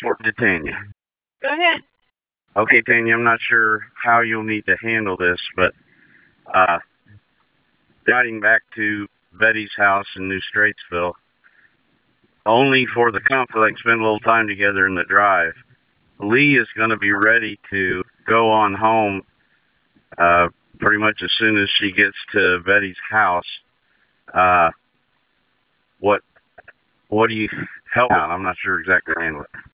report to Tanya. Go ahead. Okay, Tanya, I'm not sure how you'll need to handle this, but riding back to Betty's house in New Straitsville, only for the conflict, spend a little time together in the drive. Lee is going to be ready to go on home pretty much as soon as she gets to Betty's house. What do you help out? I'm not sure exactly how to handle it.